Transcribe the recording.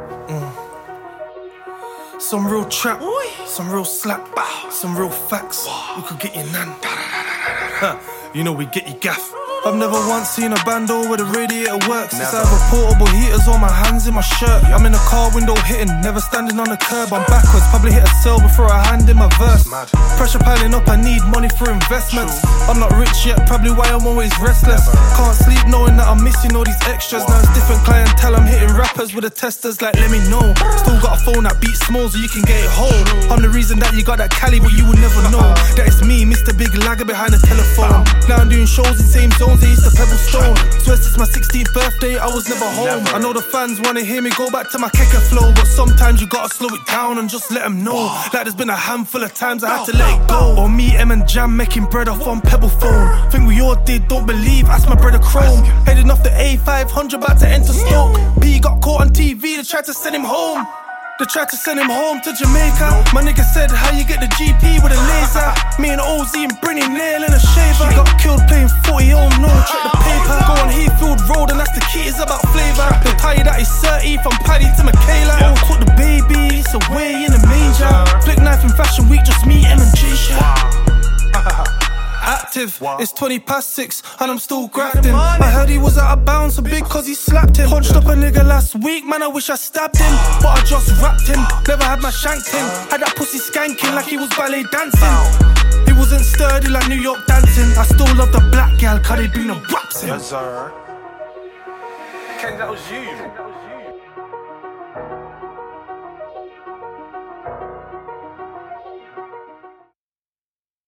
Some real trap, some real slap, some real facts. We could get you nan. You know we get you gaff. I've never once seen a bando where the radiator works. It's either portable heaters or my hands in my shirt. I'm in a car window hitting, never standing on the curb. I'm backwards, probably hit a cell before I hand in my verse. Pressure piling up, I need money for investments. I'm not rich yet, probably why I'm always restless. Can't sleep knowing that I'm missing all these extras. Now it's different clientele, I'm hitting rappers with the testers like let me know. Still got a phone that beats small so you can get it home. I'm the reason that you got that Cali but you would never know that it's me, Mr. Big Lagger behind the telephone. Now I'm doing shows in same zones, they used to pebble stone. Swear since my 16th birthday I was never home. I know the fans wanna hear me go back to my kicker flow, but sometimes you gotta slow it down and just let them know. Like there's been a handful of times I had to let it go. Or me, M and Jam making bread off on Pebble phone. Think we all did, don't believe, ask my brother Chrome. Heading off the A500 about to enter Stoke. P got caught on TV, they tried to send him home. They tried to send him home to Jamaica. My nigga said, how you get the GP with a laser? Me and OZ and Brinny nail in a shaver. She got killed playing 40, oh no, check the paper. Go on Hayfield Road and that's the key, it's about flavour. They'll tell you that he's 30 from Paddy to Michaela. Oh, caught the baby, it's away in the manger. Flick knife in Fashion Week, just me, M and J shot. Active, it's 6:20 and I'm still grafting. I heard he was out of bounds so big cause he slapped him. Punched up a nigga last week, man I wish I stabbed him. But I just rapped him, never had my shanked him. Had that pussy skanking like he was ballet dancing. He wasn't sturdy like New York dancing. I still love the black gal cause they bring the raps in. Yes sir. Ken, that was you.